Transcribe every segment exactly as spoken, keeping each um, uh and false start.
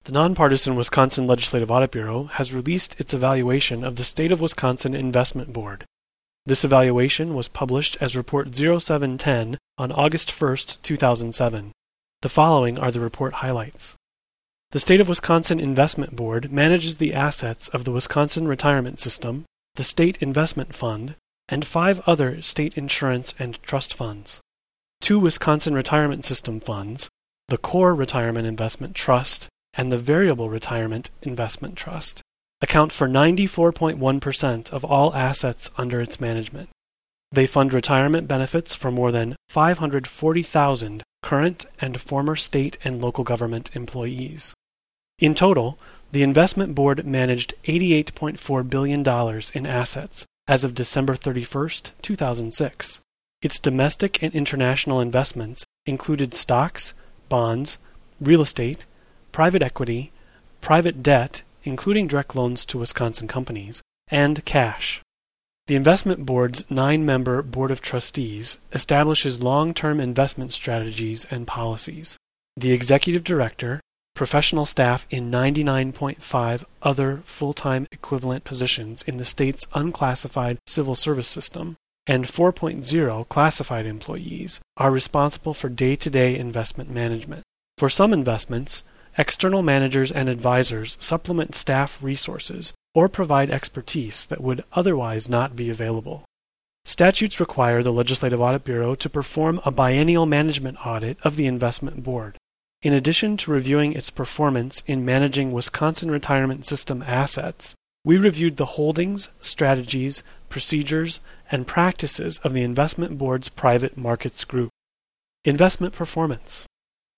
The nonpartisan Wisconsin Legislative Audit Bureau has released its evaluation of the State of Wisconsin Investment Board. This evaluation was published as Report zero seven ten on August first, two thousand seven. The following are the report highlights. The State of Wisconsin Investment Board manages the assets of the Wisconsin Retirement System, the State Investment Fund, and five other state insurance and trust funds. Two Wisconsin Retirement System funds, the Core Retirement Investment Trust and the Variable Retirement Investment Trust, account for ninety-four point one percent of all assets under its management. They fund retirement benefits for more than five hundred forty thousand current and former state and local government employees. In total, the investment board managed eighty-eight point four billion dollars in assets as of December thirty-first, two thousand six. Its domestic and international investments included stocks, bonds, real estate, private equity, private debt, including direct loans to Wisconsin companies, and cash. The investment board's nine-member board of trustees establishes long-term investment strategies and policies. The executive director, professional staff in ninety-nine point five other full-time equivalent positions in the state's unclassified civil service system, and four point oh classified employees are responsible for day-to-day investment management. For some investments, external managers and advisors supplement staff resources or provide expertise that would otherwise not be available. Statutes require the Legislative Audit Bureau to perform a biennial management audit of the investment board. In addition to reviewing its performance in managing Wisconsin Retirement System assets, we reviewed the holdings, strategies, procedures, and practices of the investment board's private markets group. Investment performance.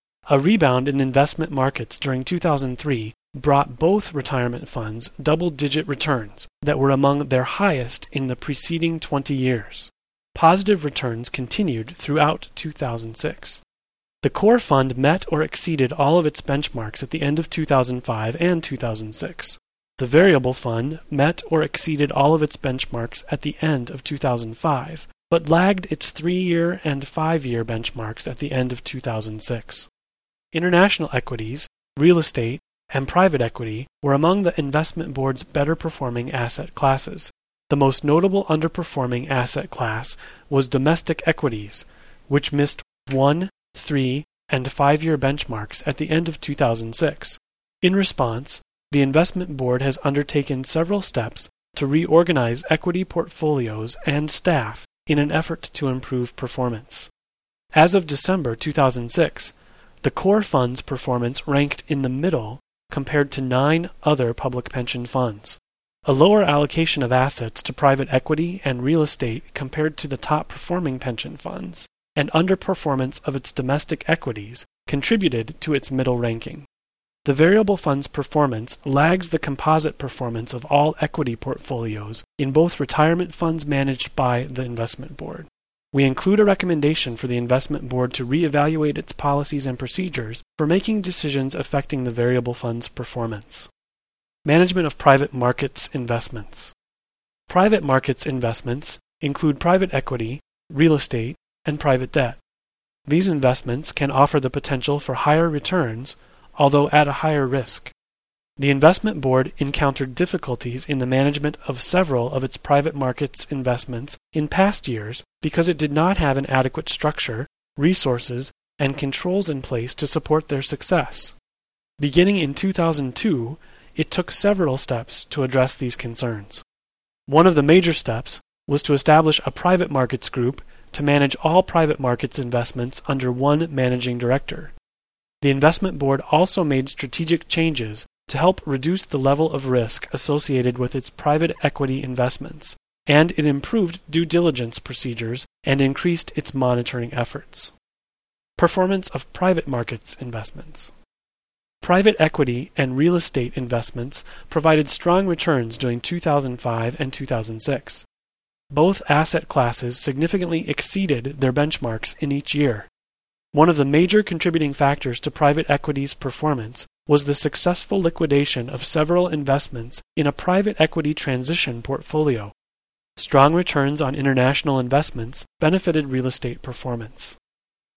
A rebound in investment markets during two thousand three brought both retirement funds double-digit returns that were among their highest in the preceding twenty years. Positive returns continued throughout two thousand six. The Core Fund met or exceeded all of its benchmarks at the end of two thousand five and two thousand six. The Variable Fund met or exceeded all of its benchmarks at the end of two thousand five, but lagged its three-year and five-year benchmarks at the end of two thousand six. International equities, real estate, and private equity were among the investment board's better-performing asset classes. The most notable underperforming asset class was domestic equities, which missed one, three, and five-year benchmarks at the end of two thousand six. In response, the investment board has undertaken several steps to reorganize equity portfolios and staff in an effort to improve performance. As of December two thousand six, the Core Fund's performance ranked in the middle compared to nine other public pension funds. A lower allocation of assets to private equity and real estate compared to the top-performing pension funds, and underperformance of its domestic equities contributed to its middle ranking. The variable fund's performance lags the composite performance of all equity portfolios in both retirement funds managed by the investment board. We include a recommendation for the investment board to reevaluate its policies and procedures for making decisions affecting the variable fund's performance. Management of private markets investments. Private markets investments include private equity, real estate, and private debt. These investments can offer the potential for higher returns, although at a higher risk. The investment board encountered difficulties in the management of several of its private markets investments in past years because it did not have an adequate structure, resources, and controls in place to support their success. Beginning in two thousand two, it took several steps to address these concerns. One of the major steps was to establish a private markets group to manage all private markets investments under one managing director. The investment board also made strategic changes to help reduce the level of risk associated with its private equity investments, and it improved due diligence procedures and increased its monitoring efforts. Performance of private markets investments. Private equity and real estate investments provided strong returns during two thousand five and two thousand six. Both asset classes significantly exceeded their benchmarks in each year. One of the major contributing factors to private equity's performance was the successful liquidation of several investments in a private equity transition portfolio. Strong returns on international investments benefited real estate performance.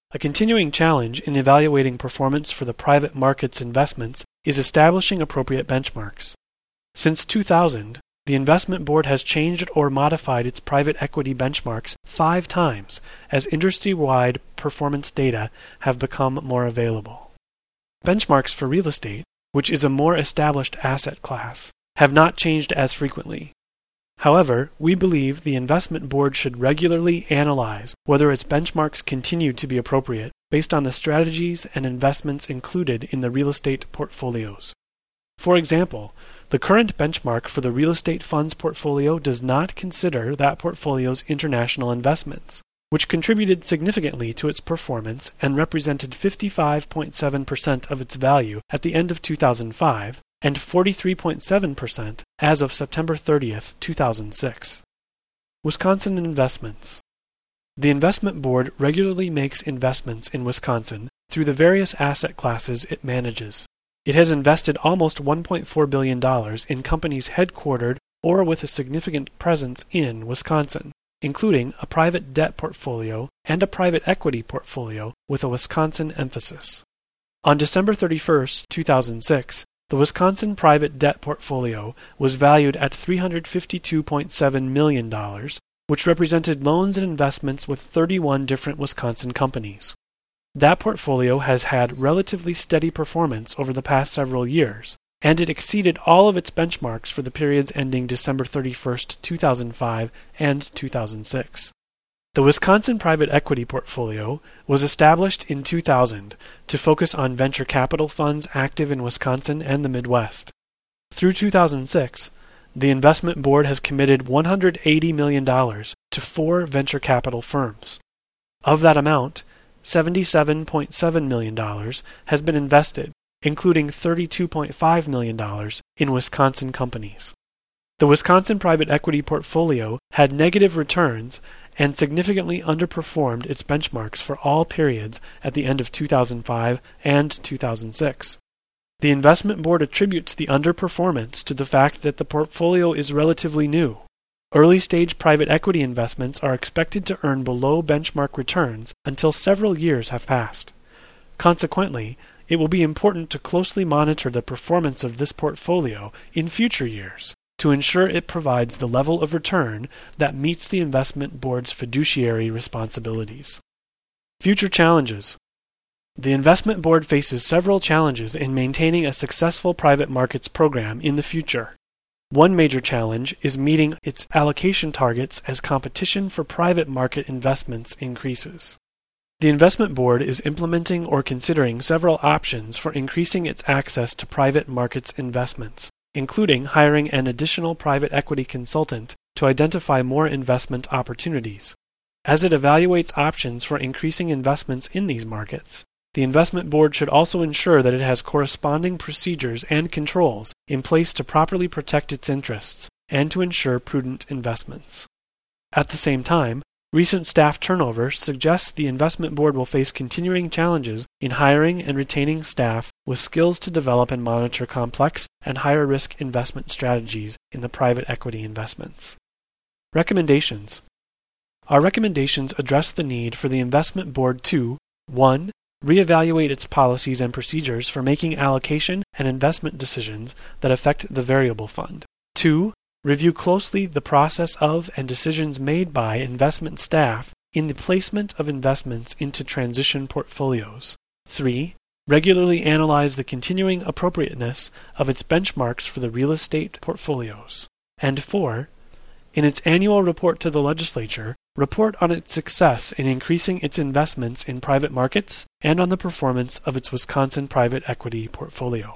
A continuing challenge in evaluating performance for the private market's investments is establishing appropriate benchmarks. Since two thousand, the Investment Board has changed or modified its private equity benchmarks five times as industry-wide performance data have become more available. Benchmarks for real estate, which is a more established asset class, have not changed as frequently. However, we believe the Investment Board should regularly analyze whether its benchmarks continue to be appropriate based on the strategies and investments included in the real estate portfolios. For example, the current benchmark for the real estate fund's portfolio does not consider that portfolio's international investments, which contributed significantly to its performance and represented fifty-five point seven percent of its value at the end of two thousand five, and forty-three point seven percent as of September thirtieth, two thousand six. Wisconsin investments. The Investment Board regularly makes investments in Wisconsin through the various asset classes it manages. It has invested almost one point four billion dollars in companies headquartered or with a significant presence in Wisconsin, including a private debt portfolio and a private equity portfolio with a Wisconsin emphasis. On December thirty-first, two thousand six, the Wisconsin private debt portfolio was valued at three hundred fifty-two point seven million dollars, which represented loans and investments with thirty-one different Wisconsin companies. That portfolio has had relatively steady performance over the past several years, and it exceeded all of its benchmarks for the periods ending December thirty-first, two thousand five and two thousand six. The Wisconsin private equity portfolio was established in two thousand to focus on venture capital funds active in Wisconsin and the Midwest. Through two thousand six, the Investment Board has committed one hundred eighty million dollars to four venture capital firms. Of that amount, seventy-seven point seven million dollars has been invested, including thirty-two point five million dollars in Wisconsin companies. The Wisconsin private equity portfolio had negative returns and significantly underperformed its benchmarks for all periods at the end of two thousand five and two thousand six. The Investment Board attributes the underperformance to the fact that the portfolio is relatively new. Early-stage private equity investments are expected to earn below benchmark returns until several years have passed. Consequently, it will be important to closely monitor the performance of this portfolio in future years to ensure it provides the level of return that meets the Investment Board's fiduciary responsibilities. Future challenges. The Investment Board faces several challenges in maintaining a successful private markets program in the future. One major challenge is meeting its allocation targets as competition for private market investments increases. The Investment Board is implementing or considering several options for increasing its access to private markets investments, including hiring an additional private equity consultant to identify more investment opportunities. As it evaluates options for increasing investments in these markets, the Investment Board should also ensure that it has corresponding procedures and controls in place to properly protect its interests and to ensure prudent investments. At the same time, recent staff turnover suggests the Investment Board will face continuing challenges in hiring and retaining staff with skills to develop and monitor complex and higher-risk investment strategies in the private equity investments. Recommendations. Our recommendations address the need for the Investment Board to one Reevaluate its policies and procedures for making allocation and investment decisions that affect the variable fund. two Review closely the process of and decisions made by investment staff in the placement of investments into transition portfolios. three Regularly analyze the continuing appropriateness of its benchmarks for the real estate portfolios. And four In its annual report to the legislature, report on its success in increasing its investments in private markets and on the performance of its Wisconsin private equity portfolio.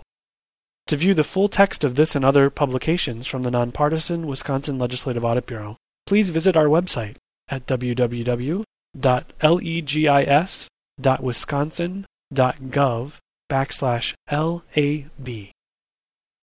To view the full text of this and other publications from the nonpartisan Wisconsin Legislative Audit Bureau, please visit our website at w w w dot legis dot wisconsin dot gov backslash lab.